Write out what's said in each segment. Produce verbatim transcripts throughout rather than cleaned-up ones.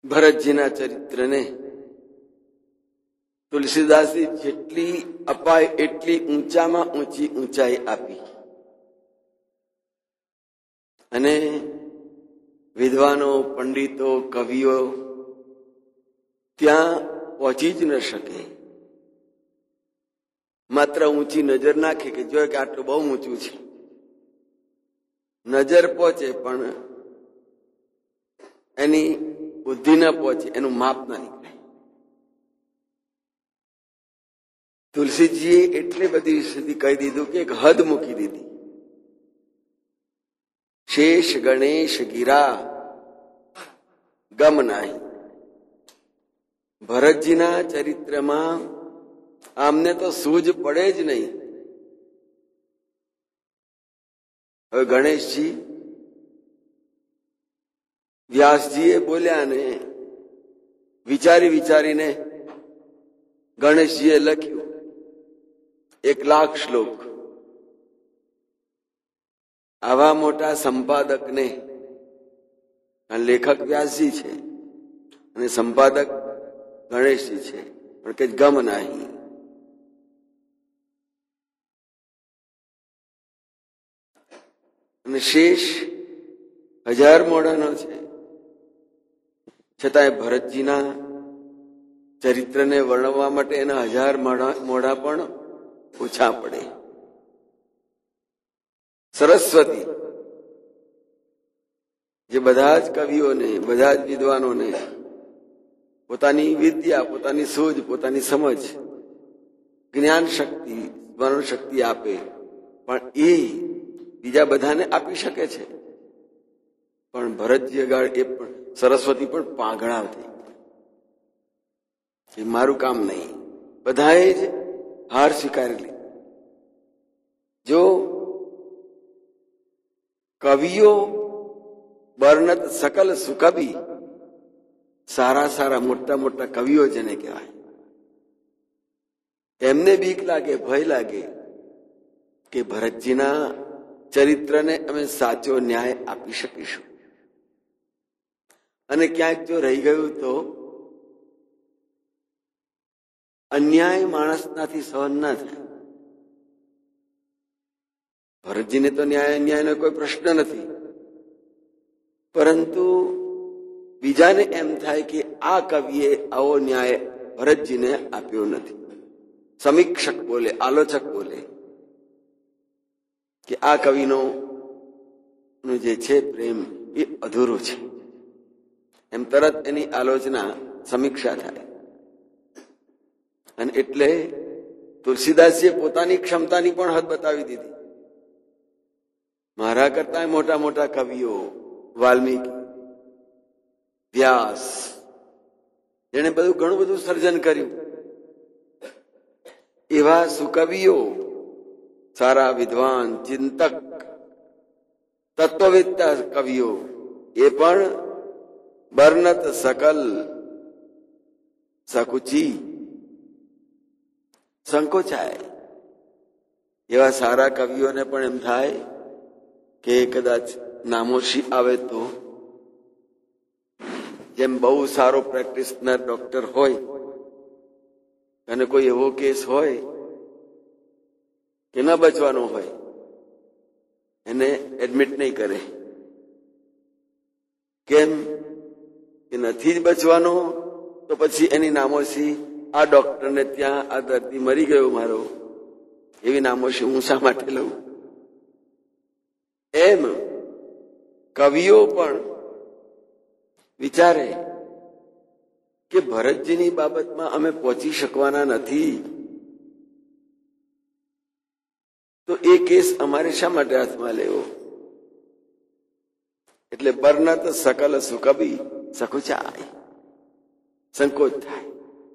ભરતજીના ચરિત્રને તુલસીદાસજી જેટલી અપાય એટલી ઊંચામાં ઊંચી ઊંચાઈ આપી અને વિદ્વાનો, પંડિતો, કવિઓ ત્યાં પહોંચી જ ન શકે. માત્ર ઊંચી નજર નાખે કે જો કે આટલું બહુ ઊંચું છે, નજર પહોંચે પણ એની બુદ્ધિ ન પહોંચે, એનું માપ ના નીકળે. તુલસીજીએ એટલી બધી સુધી કહી દીધું કે એક હદ મૂકી દીધી. શેષ ગણેશ ગીરા ગમ નાહી. ભરતજીના ચરિત્રમાં આમને તો સૂઝ પડે જ નહીં. હવે ગણેશજી વ્યાસજીએ બોલ્યા ને વિચારી વિચારીને ગણેશજીએ લખ્યું એક લાખ શ્લોક. આવા મોટા સંપાદકને, લેખક વ્યાસજી છે અને સંપાદક ગણેશજી છે, પણ કે ગમ નાહી. અને શેષ હજાર મોઢાનો છે, છતાંય ભરતજીના ચરિત્રને વર્ણવવા માટે એના હજાર મોઢા પણ ઓછા પડે. સરસ્વતી જે બધા જ કવિઓને, બધા જ વિદ્વાનોને પોતાની વિદ્યા, પોતાની સૂઝ, પોતાની સમજ, જ્ઞાન શક્તિ, સ્મરણ શક્તિ આપે, પણ એ બીજા બધાને આપી શકે છે. પણ ભરતજી આગળ એ પણ સરસ્વતી પણ પાગળાવ થઈ એ મારું કામ નહીં. બધાએ જ હાર સ્વીકારી લીધી. જો કવિઓ બર્ણત સકલ સુકવિ, સારા સારા મોટા મોટા કવિઓ જેને કહેવાય, એમને બીક લાગે, ભય લાગે કે ભરતજીના ચરિત્રને અમે સાચો ન્યાય આપી શકીશું, અને ક્યાંક જો રહી ગયું તો અન્યાય માણસનાથી સહન ના થાય. ભરતજીને તો ન્યાય અન્યાયનો કોઈ પ્રશ્ન નથી, પરંતુ બીજાને એમ થાય કે આ કવિએ આવો ન્યાય ભરતજીને આપ્યો નથી. સમીક્ષક બોલે, આલોચક બોલે કે આ કવિનો જે છે પ્રેમ એ અધૂરો છે, એમ તરત એની આલોચના, સમીક્ષા થાય. અને એટલે તુલસીદાસજીએ પોતાની ક્ષમતાની પણ હદ બતાવી દીધી. મારા કરતા મોટા મોટા કવિઓ, વાલ્મીકી, વ્યાસ, જેને બધું ઘણું બધું સર્જન કર્યું, એવા સુકવિઓ, સારા વિદ્વાન, ચિંતક, તત્વવેત્તા કવિઓ, એ પણ બર્નત સકલ સકુચી, સંકોચાય. એવા સારા કવિઓને પણ એમ થાય કે કદાચ નામોશી આવે તો, જેમ બહુ સારો પ્રેક્ટિશનર ડોક્ટર હોય અને કોઈ એવો કેસ હોય કે ન બચવાનો હોય, એને એડમિટ નહીં કરે. કેમ કે નથી જ બચવાનો, તો પછી એની નામોશી આ ડોક્ટરને ત્યાં આ દર્દી મરી ગયો મારો, એવી નામોશી હું શા માટે લઉં? એમ કવિઓ પણ વિચારે કે ભરતજીની બાબતમાં અમે પહોંચી શકવાના નથી, તો એ કેસ અમારે શા માટે હાથમાં લેવો? એટલે બર્નત સકલ સુકવિ સકુચાય, સંકોચ થાય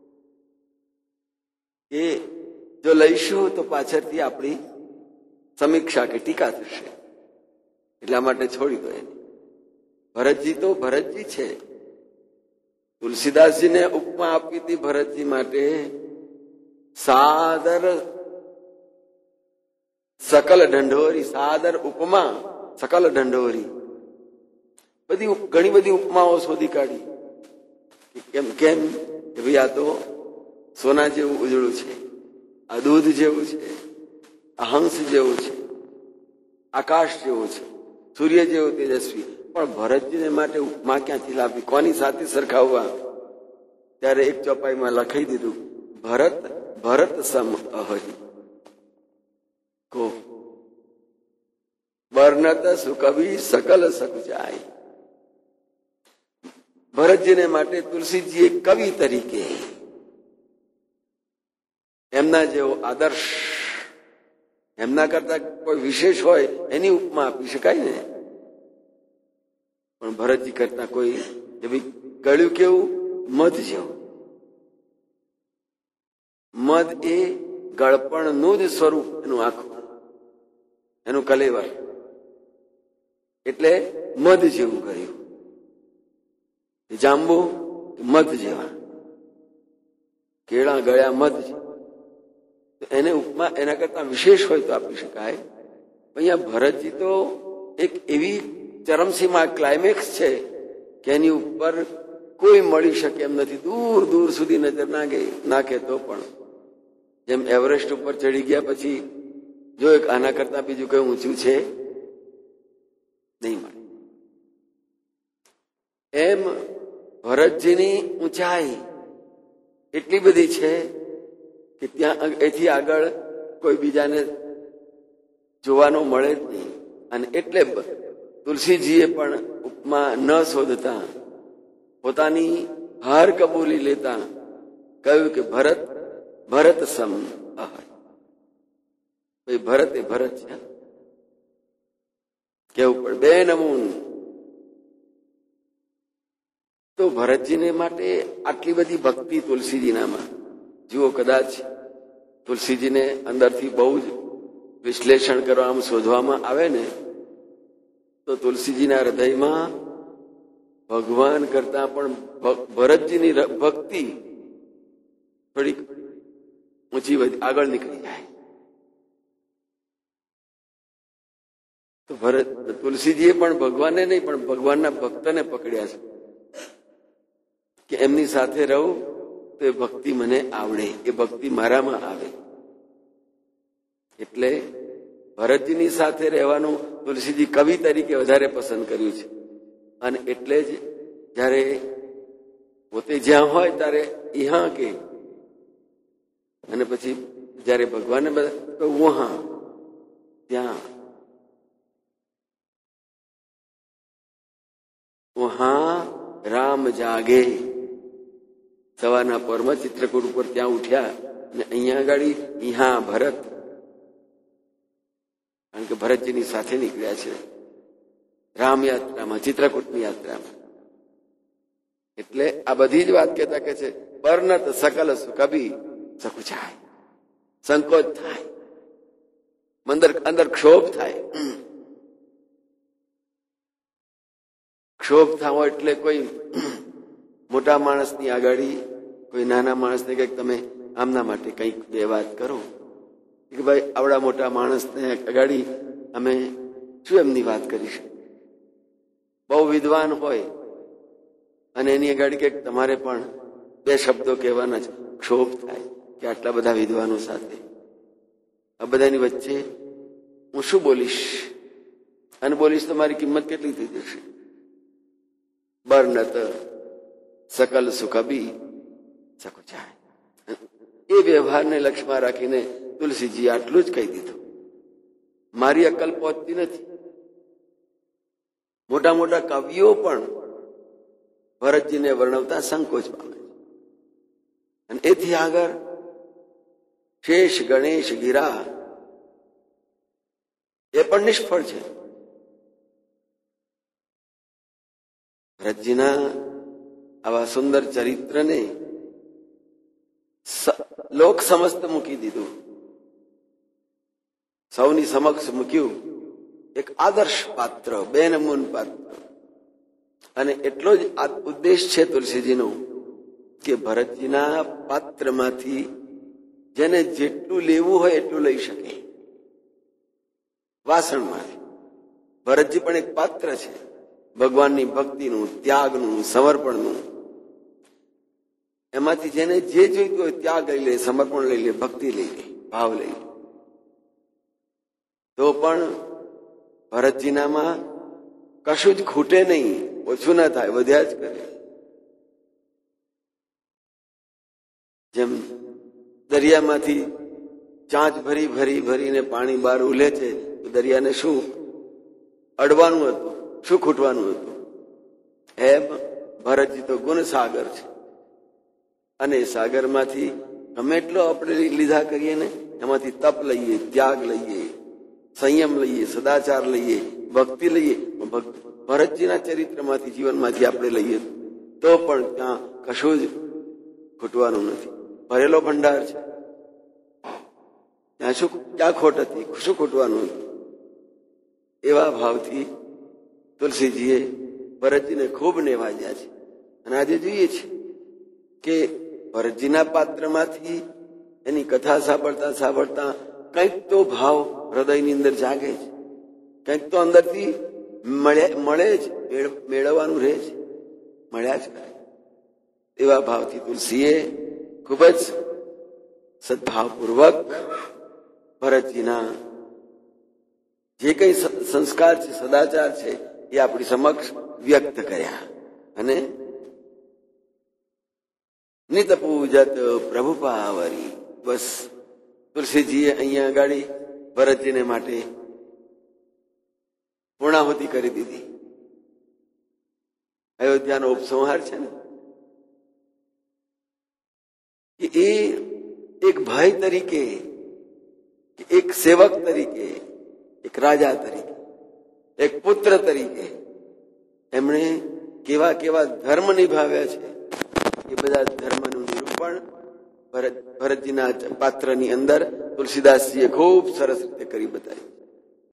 કે જો લઈશું તો પાછળથી આપણી સમીક્ષા કે ટીકા થશે, એટલા માટે છોડી દો એને. ભરતજી તો ભરતજી છે. તુલસીદાસજીને ઉપમા આપી હતી ભરતજી માટે, સાદર સકલ ઢંઢોરી, સાદર ઉપમા સકલ ઢંઢોરી, બધી ઘણી બધી ઉપમાઓ શોધી કાઢી. કેમ કેમ કે ભાઈ આ તો સોના જેવું ઉજળું છે, આ દૂધ જેવું છે, આ હંસ જેવું છે, આકાશ જેવું છે, સૂર્ય જેવું તેજસ્વી. પણ ભરતજીને માટે ઉપમા ક્યાંથી લાવવી, કોની સાથે સરખાવવા? ત્યારે એક ચોપાઈમાં લખાઈ દીધું, ભરત ભરત સમ અહરી કો બર્નત સુકવિ સકલ સક જાય. ભરતજીને માટે તુલસીજી કવિ તરીકે એમના જેવો આદર્શ, એમના કરતા કોઈ વિશેષ હોય એની ઉપમા આપી શકાય ને. પણ ભરતજી કરતા કોઈ એવી ગળ્યું કેવું? મધ જેવું. મધ એ ગળપણનું જ સ્વરૂપ, એનું આખું, એનું કલેવર, એટલે મધ જેવું ગળ્યું. જાંબુ મધ જેવા, કેળા ગળ્યા મધ જેવા. એને ઉપમા એના કરતા વિશેષ હોય તો આપી શકાય. અહીંયા ભરતજી તો એક એવી ચરમસીમા, ક્લાઇમેક્સ છે કે એની ઉપર કોઈ મળી શકે એમ નથી. દૂર દૂર સુધી નજર નાખે નાખે તો પણ, જેમ એવરેસ્ટ ઉપર ચડી ગયા પછી જો એક આના કરતા બીજું કઈ ઊંચું છે નહીં મળે. એમ ભરતજીની ઊંચાઈ એટલી બધી છે કે ત્યાં એથી આગળ કોઈ બીજાને જોવાનો મળે જ નહીં. અને એટલે તુલસીજીએ પણ ઉપમા ન શોધતા પોતાની હાર કબૂલી લેતા કહ્યું કે ભરત ભરત સમ અહર. ભાઈ ભરત એ ભરત છે કેવું પડે બે નમૂન. તો ભરતજીને માટે આટલી બધી ભક્તિ તુલસીજીનામાં જુઓ. કદાચ તુલસીજીને અંદરથી બહુ જ વિશ્લેષણ કરવામાં, શોધવામાં આવે ને તો તુલસીજીના હૃદયમાં ભગવાન કરતા પણ ભરતજીની ભક્તિ થોડીક ઊંચી આગળ નીકળી જાય. તો ભરત તુલસીજીએ પણ ભગવાનને નહીં પણ ભગવાનના ભક્તને પકડ્યા છે કે એમની સાથે રહું તો એ ભક્તિ મને આવડે, એ ભક્તિ મારામાં આવે. એટલે ભરતજીની સાથે રહેવાનું તુલસીજી કવિ તરીકે વધારે પસંદ કર્યું છે. અને એટલે જ જયારે પોતે જ્યાં હોય ત્યારે ઇહા કે, અને પછી જયારે ભગવાનને બધા વહા ત્યાં વહા રામ જાગે. સવારના પરમાં ચિત્રકૂટ ઉપર ત્યાં ઉઠ્યા અને અહીંયા આગળ ઇહા ભરત, કારણ કે ભરતજીની સાથે નીકળ્યા છે રામયાત્રામાં, ચિત્રકૂટની યાત્રામાં. એટલે આ બધી જ વાત કહેતા કે છે પરનત સકલ કભી સકુચાય. સંકોચ થાય, અંદર અંદર ક્ષોભ થાય. ક્ષોભ થવો એટલે કોઈ મોટા માણસની આગાડી કોઈ નાના માણસને કંઈક તમે આમના માટે કંઈક બે વાત કરો કે ભાઈ આવડા મોટા માણસને આગાડી અમે શું એમની વાત કરીશું. બહુ વિદ્વાન હોય અને એની આગાડી કંઈક તમારે પણ બે શબ્દો કહેવાના છે. ક્ષોભ થાય કે આટલા બધા વિદ્વાનો સાથે આ બધાની વચ્ચે હું શું બોલીશ, અને બોલીશ તો મારી કિંમત કેટલી થઈ જશે. બરનત સકલ સુખબી સકુચાય. એ વ્યવહારને લક્ષ્યમાં રાખીને તુલસીજી આટલું જ કહી દીધું. મારી અક્કલ પહોંચતી નથી. મોટા મોટા કવિઓ પણ ભરતજીને વર્ણવતા સંકોચ પામે છે. અને એથી આગળ શેષ ગણેશ ગિરા એ પણ નિષ્ફળ છે. ભરતજીના આવા સુંદર ચરિત્રને લોક સમસ્ત મૂકી દીધું, સૌની સમક્ષ મૂક્યું. એક આદર્શ પાત્ર, બે નમૂન પાત્ર. અને એટલો જ ઉદ્દેશ છે તુલસીજીનો કે ભરતજીના પાત્રમાંથી જેને જેટલું લેવું હોય એટલું લઈ શકે. વાસણમાંથી ભરતજી પણ એક પાત્ર છે, ભગવાનની ભક્તિનું, ત્યાગનું, સમર્પણનું. એમાંથી જેને જે જોઈતું હોય ત્યાગ લઈ લે, સમર્પણ લઈ લે, ભક્તિ લઈ લે, ભાવ લઈ લે. તો પણ ભરતજીનામાં કશું જ ખૂટે નહીં, ઓછું ના થાય, વધ્યા જ કરે. જેમ દરિયામાંથી ચાંચ ભરી ભરી ભરીને પાણી બહાર ઉલે છે, તો દરિયાને શું અડવાનું હતું, શું ખૂટવાનું હતું? એમ ભરતજી તો ગુણ સાગર છે, અને સાગરમાંથી ગમે એટલો આપણે લીધા કરીએ ને, એમાંથી તપ લઈએ, ત્યાગ લઈએ, સંયમ લઈએ, સદાચાર લઈએ, ભક્તિ લઈએ, ભરતજીના ચરિત્રમાંથી, જીવનમાંથી આપણે લઈએ તો પણ ત્યાં કશું જ ખૂટવાનું નથી. ભરેલો ભંડાર છે, ત્યાં શું ક્યાં ખોટ હતી, શું ખૂટવાનું હતું? એવા ભાવથી તુલસીજીએ ભરતજીને ખૂબ નેવાજ્યા છે. અને આજે જોઈએ છે કે ભરતજીના પાત્રમાંથી એની કથા સાંભળતા સાંભળતા કંઈક તો ભાવ હૃદયની અંદર જાગે છે, કંઈક તો અંદરથી મળે મળે જ, મેળવવાનું રહે છે, મળ્યા જ કરે. એવા ભાવથી તુલસીએ ખૂબ જ સદભાવપૂર્વક ભરતજીના જે કઈ સંસ્કાર છે, સદાચાર છે, એ આપણી સમક્ષ વ્યક્ત કર્યા. અને નિત પૂજત પ્રભુ પાવરી, બસ તુલસીજીએ અહીંયા આગળ ભરતજીને માટે પૂર્ણાહુતિ કરી દીધી. અયોધ્યાનો ઉપસંહાર છે ને, કે એ એક ભાઈ તરીકે, એક સેવક તરીકે, એક રાજા તરીકે, એક પુત્ર તરીકે એમણે કેવા કેવા ધર્મ નિભાવ્યા છે, એ બધા ધર્મનું નિરૂપણ ભરત ભરતજીના પાત્રની અંદર તુલસીદાસજીએ ખૂબ સરસ રીતે કરી બતાવ્યું.